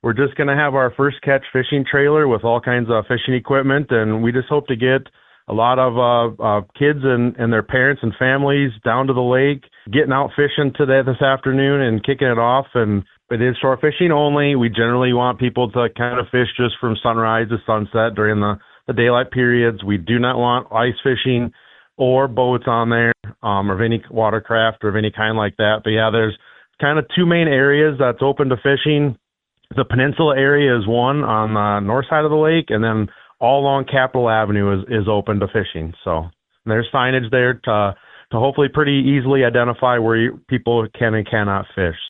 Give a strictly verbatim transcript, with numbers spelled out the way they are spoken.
we're just going to have our first catch fishing trailer with all kinds of fishing equipment, and we just hope to get a lot of uh, uh, kids and, and their parents and families down to the lake, getting out fishing today this afternoon and kicking it off. And it is shore fishing only. We generally want people to kind of fish just from sunrise to sunset during the, the daylight periods. We do not want ice fishing or boats on there, um, or of any watercraft or of any kind like that. But yeah, there's kind of two main areas that's open to fishing. The peninsula area is one on the north side of the lake, and then all along Capitol Avenue is, is open to fishing. So there's signage there to to hopefully pretty easily identify where you, people can and cannot fish.